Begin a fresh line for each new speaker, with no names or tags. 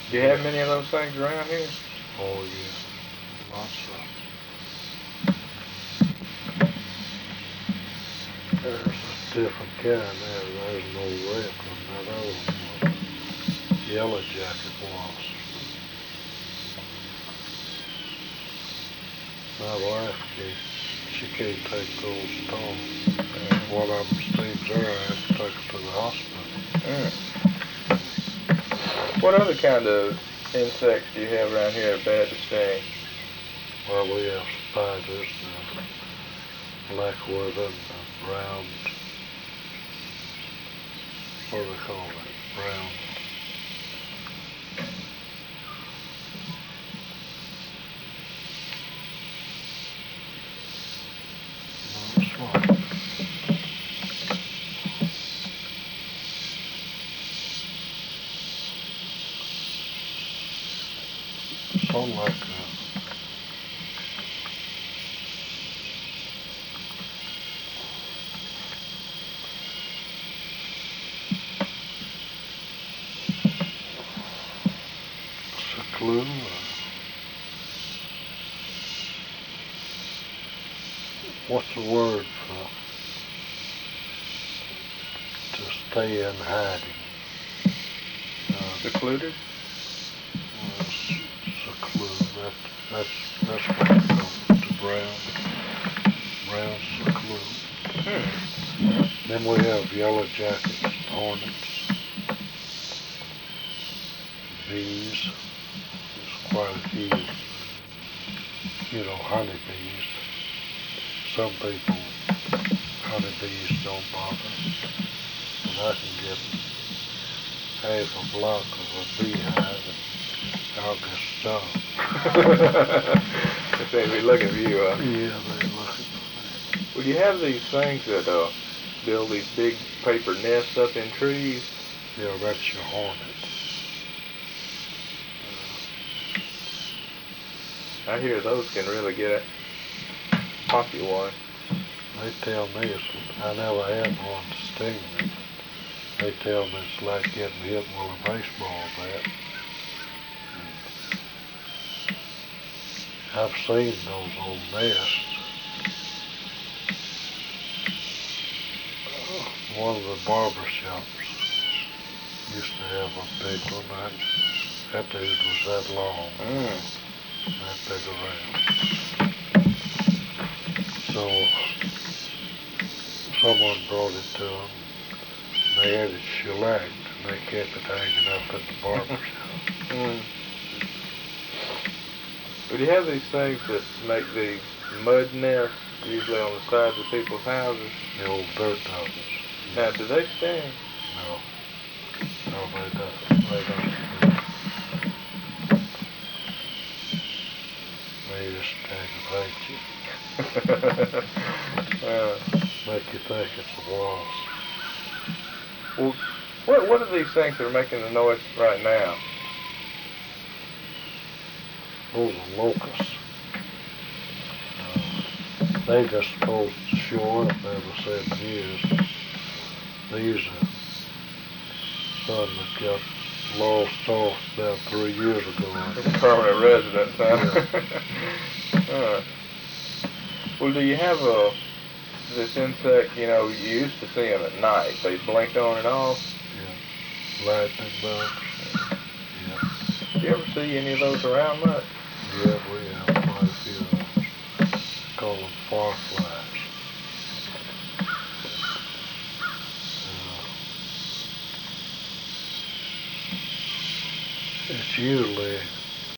Do you have many of those things around here?
Oh yeah, lots of. There's a different kind there. There's no red one. That other one was yellow jacket wasp. My wife she can't take those at all. One of them stings her. I have to take her to the hospital.
What other kind of insects do you have around here that are bad to sting?
Well, we have spiders, black widow, and brown, what do they call it? Brown. Something like that. Seclude. What's the word for to stay in hiding?
Secluded?
Seclude. That's what it comes to brown. Brown seclude. Then we have yellow jackets, hornets, bees. There's quite a few, honeybees. Some people, honeybees don't bother, but I can get half a block of a beehive and I'll get stung.
They be looking for you, huh?
Yeah, they're looking for me.
Well, you have these things that build these big paper nests up in trees.
Yeah, that's your hornet.
I hear those can really get one.
They tell me I never had one to sting me. They tell me it's like getting hit with a baseball bat. I've seen those old nests. One of the barber shops used to have a big one. That dude was that long, that big around. So someone brought it to them. They had it shellacked and they kept it hanging up at the barber shop.
But you have these things that make these mud nests, usually on the sides of people's houses.
The old dirt dogs.
Now, do they sting?
No. No, they don't. They don't. They just aggravate you. Make you think it's a wasp.
Well, what are these things that are making the noise right now?
Those are locusts. They just supposed to show up every 7 years. These are some that got lost off about 3 years ago.
Permanent residents, huh? Yeah. Well, do you have this insect, you used to see them at night. They blink on and off.
Yeah. Lightning bugs. Yeah.
Do you ever see any of those around much?
Yeah, we have quite a few of them. Call them farflies. It's usually